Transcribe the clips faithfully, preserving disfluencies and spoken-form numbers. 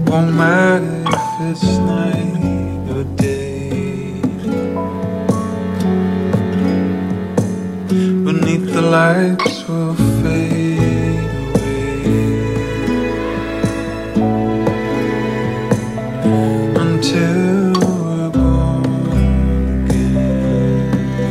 Won't matter if it's night or day. Beneath the lights will fade away until we're born again.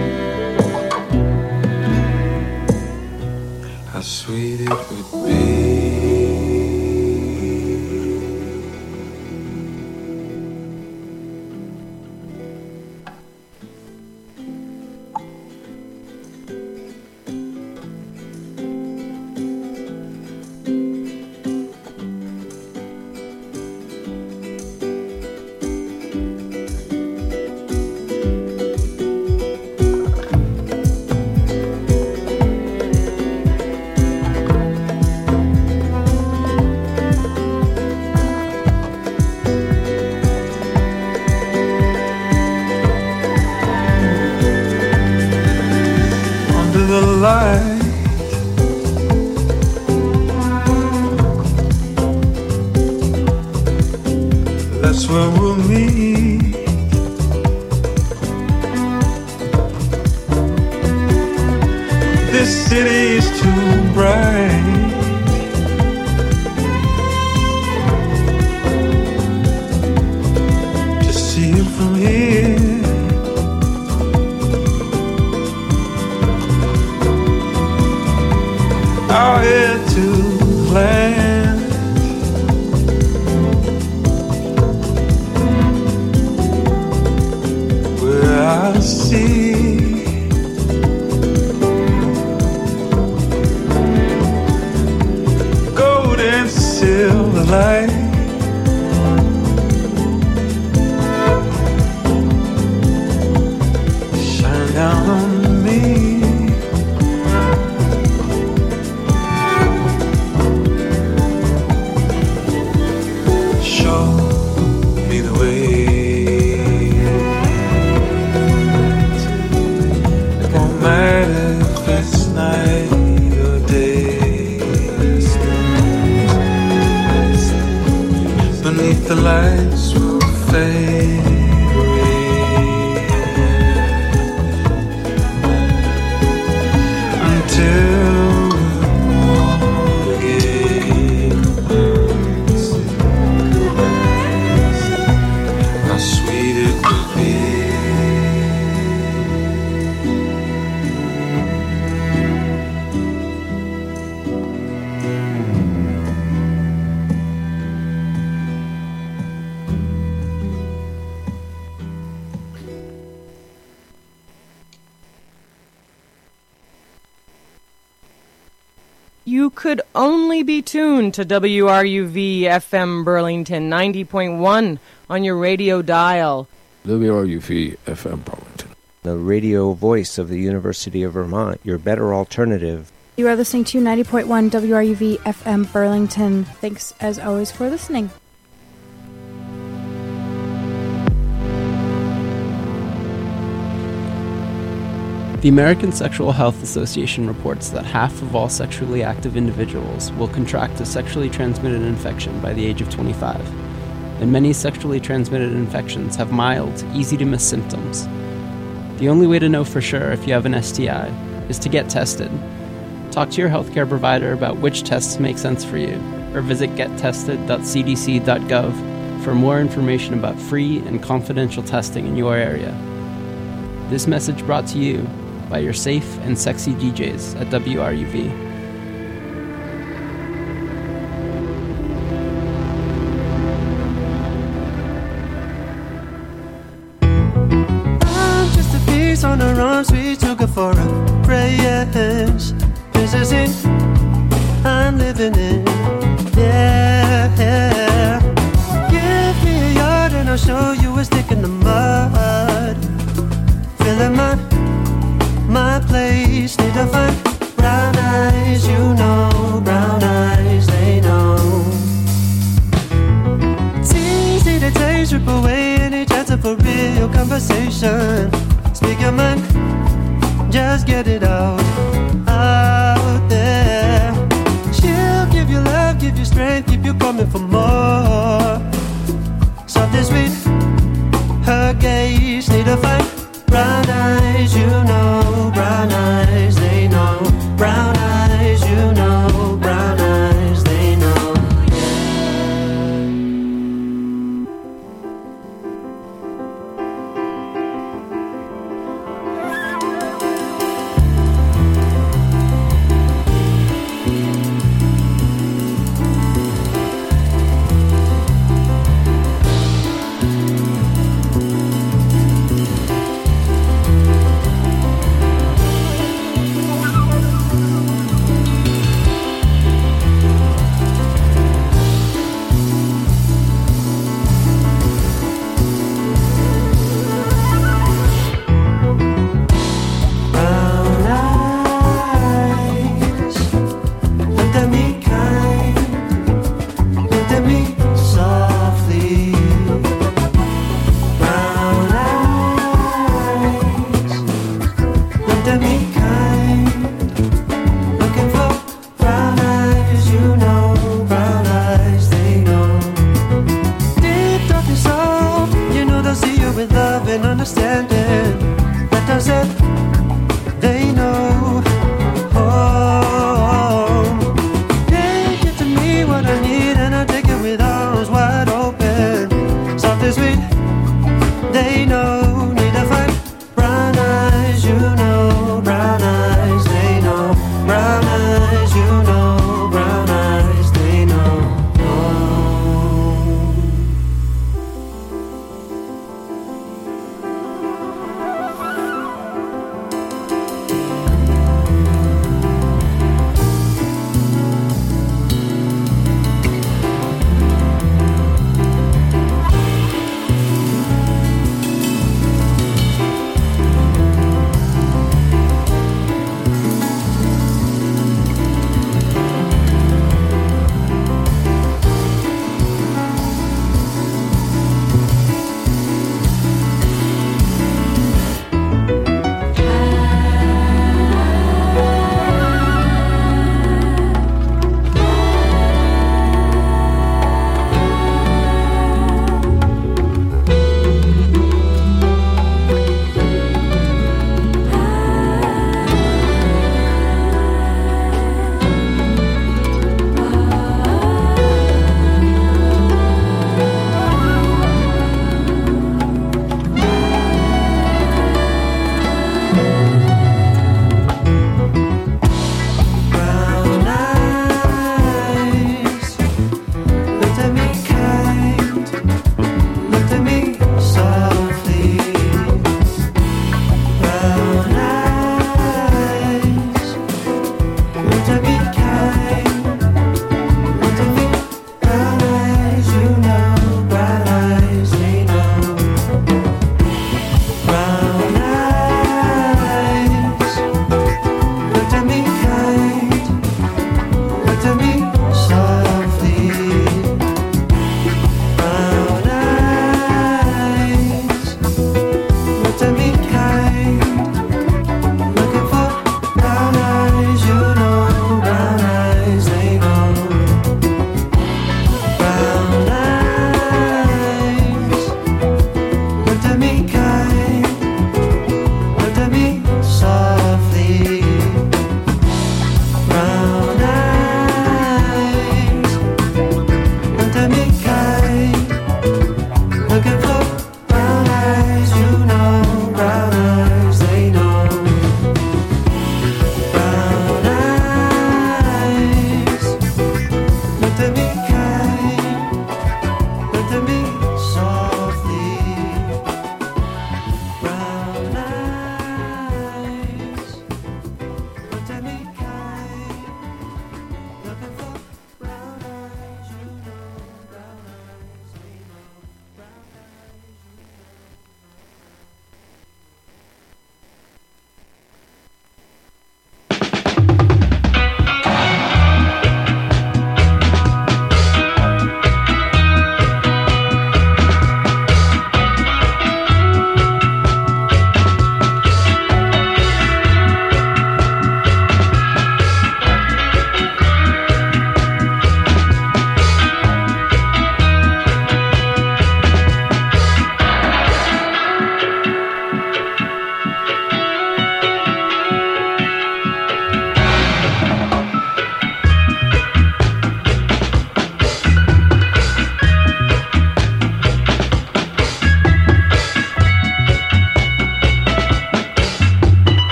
How sweet it would be. That's where we'll meet. This city's too bright to see it from here. I'll head to land where I see gold and silver light. Shine down on me. The lights will fade away until we're again. How sweet it would be. You could only be tuned to W R U V F M Burlington ninety point one on your radio dial. W R U V F M Burlington, the radio voice of the University of Vermont, your better alternative. You are listening to ninety point one W R U V F M Burlington. Thanks as always for listening. The American Sexual Health Association reports that half of all sexually active individuals will contract a sexually transmitted infection by the age of twenty-five, and many sexually transmitted infections have mild, easy-to-miss symptoms. The only way to know for sure if you have an S T I is to get tested. Talk to your healthcare provider about which tests make sense for you, or visit get tested dot c d c dot gov for more information about free and confidential testing in your area. This message brought to you by your safe and sexy D Js at W R U V. I'm just a piece on the arms we took it for a prayers. This is it I'm living in. Yeah, yeah. Give me a yard and I'll show you a stick in the mud. Filling my my place, need to find brown eyes, you know, brown eyes, they know. It's easy to take, strip away any chance of a real conversation. Speak your mind, just get it out, out there. She'll give you love, give you strength, keep you coming for more. need a fight. Brown eyes, you know, brown eyes, they know. Brown eyes, you know, brown eyes, they know.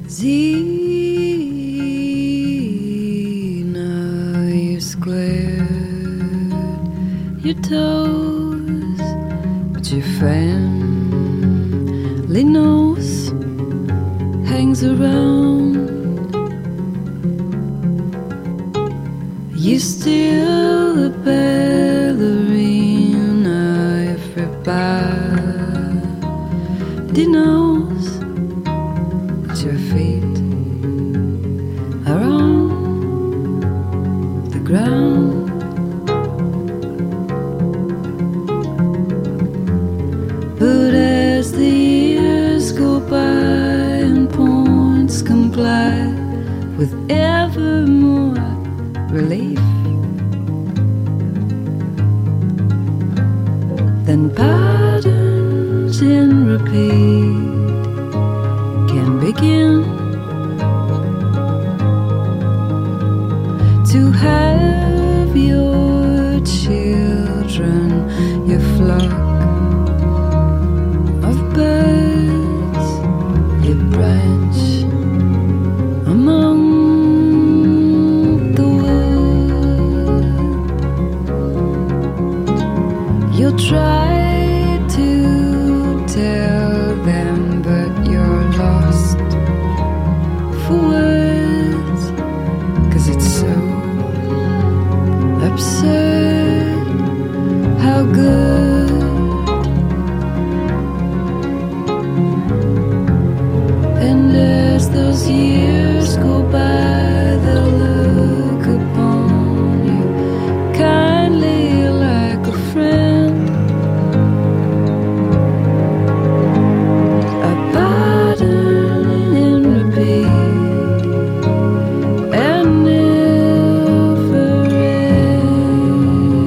See, now you squared your toes, but your family nose hangs around. You're still the ballerina, everybody knows that your feet are on the ground. But as the years go by and points comply with ever more relief, then patterns in repeat can begin to have your children, your flock of birds, your branch among the wood. You'll try to tell them, but you're lost for words, 'cause it's so absurd how good. And as those years go by, they'll look upon you kindly like a friend, a pattern in repeat and never end.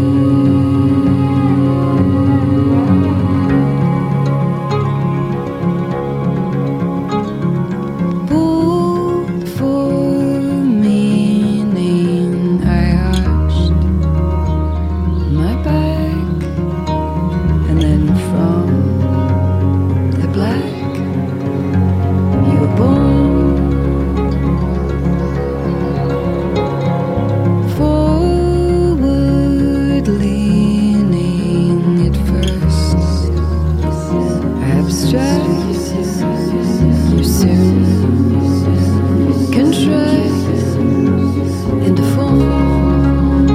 Pulled for meaning, I arched my back, and then from the black you were born. Forward leaning at first, abstract, you soon contract into form.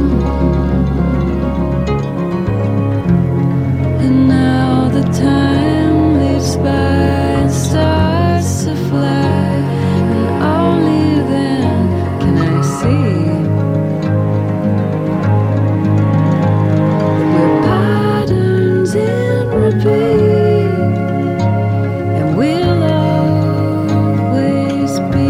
And now the time leaps by and starts to fly, and only then can I see that we're patterns in repeat, and we'll always be.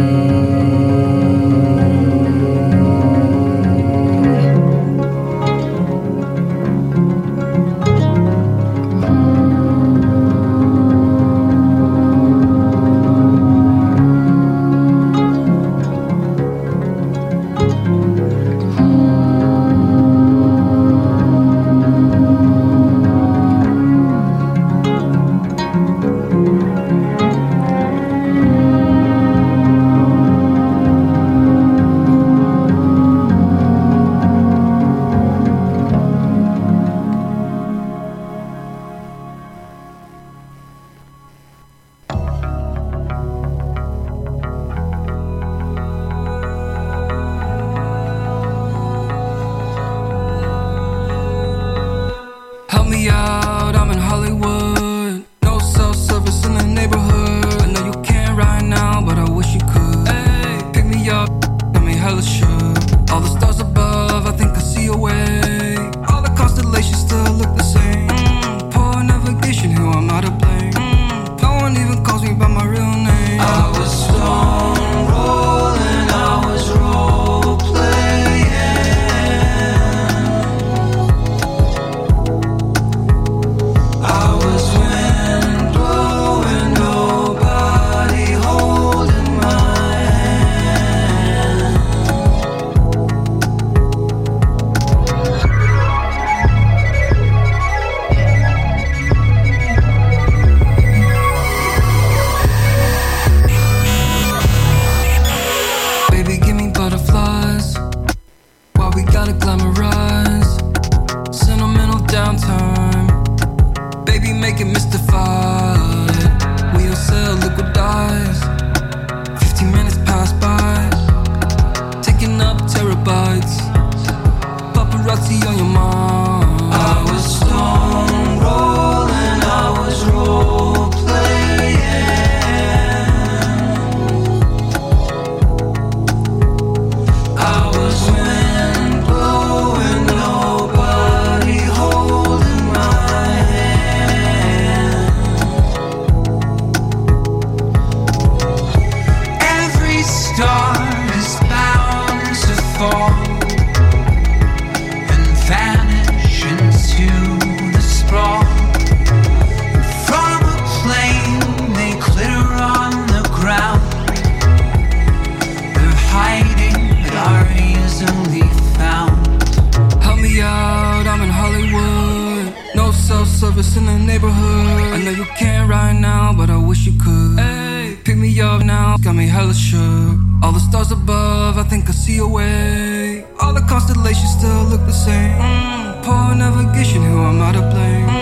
Help me out, I'm in Hollywood. No cell service in the neighborhood. I know you can't right now, but I wish you could. Hey, pick me up, got me hella shook. All the stars above, I think I see a way. All the constellations still look the same. Mm, poor navigation, who I'm out to blame. Mm, no one even calls me by my real name. I was stone rolling, I was role playing. Baby, make it mystified. We all sell liquid dyes. Fifteen minutes pass by, taking up terabytes. Paparazzi on your mind. I was stone rolling, I was role playing. I was wind blowing, nobody holding my hand. Every star is bound to fall and vanish into the sprawl. From a plane they glitter on the ground. They're hiding but are easily found. Help me out, I'm in Hollywood. No cell service in the neighborhood. I know you can't right now, but I wish you could. Hey, pick me up now, got me hella shook. All the stars above, I think I see a way. All the constellations still look the same. mm, Poor navigation, who am I to blame?